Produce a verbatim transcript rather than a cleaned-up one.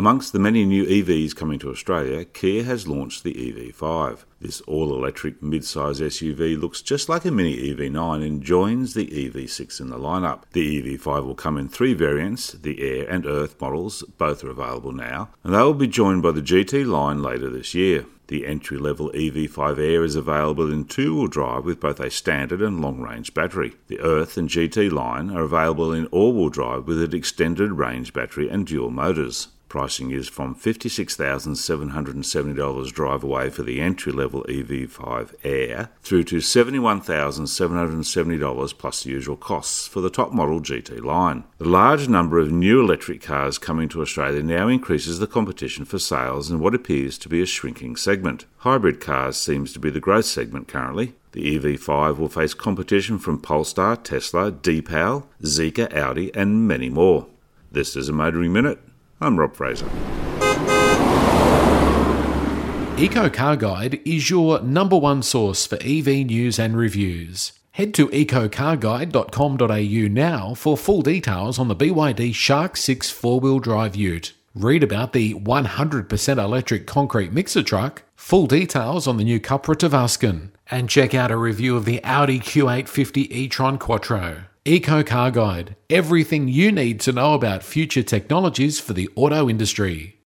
Amongst the many new E Vs coming to Australia, Kia has launched the E V five. This all-electric mid-size S U V looks just like a mini E V nine and joins the E V six in the lineup. The E V five will come in three variants, the Air and Earth models, both are available now, and they will be joined by the G T line later this year. The entry-level E V five Air is available in two-wheel drive with both a standard and long-range battery. The Earth and G T line are available in all-wheel drive with an extended range battery and dual motors. Pricing is from fifty-six thousand seven hundred seventy dollars drive away for the entry-level E V five Air through to seventy-one thousand seven hundred seventy dollars plus the usual costs for the top model G T line. The large number of new electric cars coming to Australia now increases the competition for sales in what appears to be a shrinking segment. Hybrid cars seems to be the growth segment currently. The E V five will face competition from Polestar, Tesla, Deepal, Zeekr, Audi and many more. This is a Motoring Minute. I'm Rob Fraser. Eco Car Guide is your number one source for E V news and reviews. Head to eco car guide dot com dot a u now for full details on the B Y D Shark six four-wheel drive ute. Read about the one hundred percent electric concrete mixer truck, full details on the new Cupra Tavascan, and check out a review of the Audi Q eight fifty e-tron Quattro. Eco Car Guide, everything you need to know about future technologies for the auto industry.